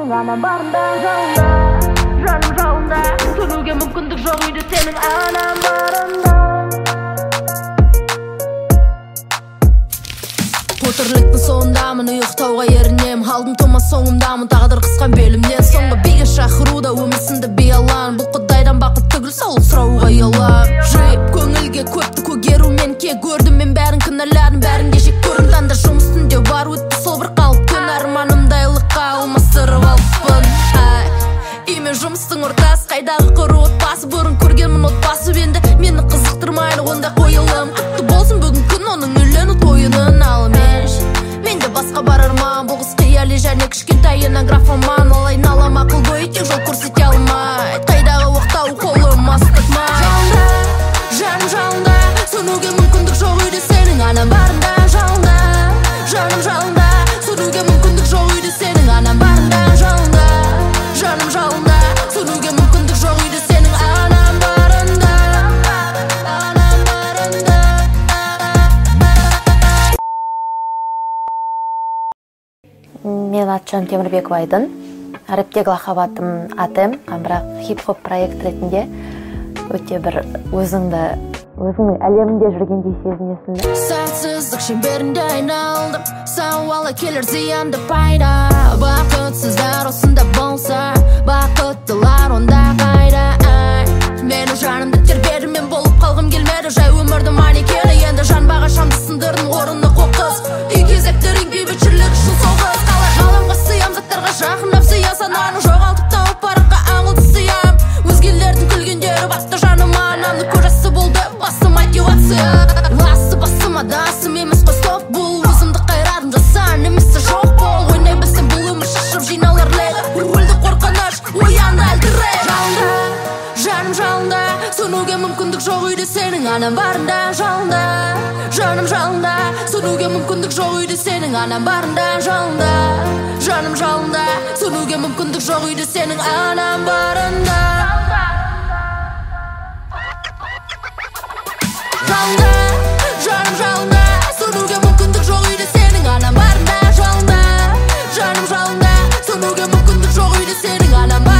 senin anan barında жолында жаным жолында сөнуге мүмкіндік жоқ үйде сенің аnan барында Тірліктің соңындамын, ұйықтауға ерінем Алдым тома соңымдамын, тағдыр қысқан белімнен Соңғы биге шақыруда өмірсінді биялан Бұл құдайдан бақыт түгіл, саулық сұрауға ұялам Жиып көңілге көпті көгерумен кек көрдім Мен бәрін кінәладым, бәрін кешек көрдім Таңда жұмыс түнде бар өтті сол бір қалып Күн арманымдайлыққа алмастырып алыппын Үймен жұмыстың ортасы, қайдағы құры отбасы Бұрын көргенмін отбасы енді мені қызықтырмайды онда қойылым Құтты болсын бүгін күн оның үйлену тойының алым Менде басқа бар арман, бұл қыз қияли және кішкентайынан графоман Ал айналам ақыл бойы тек жол көрсете алмайды Қайдағы оқтау қолым астықмай Жолында, жаным жолында Сөнуге мүмкіндік жоқ үйде сенің аnan барында Жолында, жаным жолында Сөнуге мүмкіндік жоқ үйде сенің аnan барында Жолында, жаным жолында Сөнуге мүмкіндік жоқ үйде сенің аnan барында Аnan барында Мен атжан Темірбекова Айдын. Рэптегі лақап атым, бірақ хип-хоп проект ретінде өте бір өзіңнің әлемінде жүргендей сезінесің. Сәтсіздік шеңберінде айналдым, сауалы келер зиянды пайда. Бақытсыздар осында болса, бақыттылар онда қайда. Менің жанымды тербеді, мен болып қалғым келмеді. Жай өмірді манекені, енді жанбаға шамды сындырдың орынды қоқыс. Үй кезектерің бейбітшілік үшін соғыс. Ғаламға сыям, заттарға жақындап сыя сананы жоғалтып тауып парыққа аңылды сыям. Өзгелердің күлгендері басты жаныма, анамды көресі болды басты мотивация. Ласы басыма дасым емес қой стоп бұл, өзімді қайрадым жасан емесі жоқ бол. Ойнай білсем бұл өмір шашып жиналар лек, өлді қорқыныш оянды әлдірек. Жалында, жаным жалында, сөнуге мүмкіндік жоқ үйде сенің аnan барында. Жалында, жаным жалында, сөнуге мүмкіндік жоқ үйде сенің аnan барында. Жалында, жаным жалында, сөнуге мүмкіндік жоқ үйде сенің аnan барында. Жалында, жаным жалында, сөнуге мүмкіндік жоқ үйде сенің аnan барында. Жалында, жаным жалында, сөнуге мүмкіндік жоқ үйде сенің аnan барында.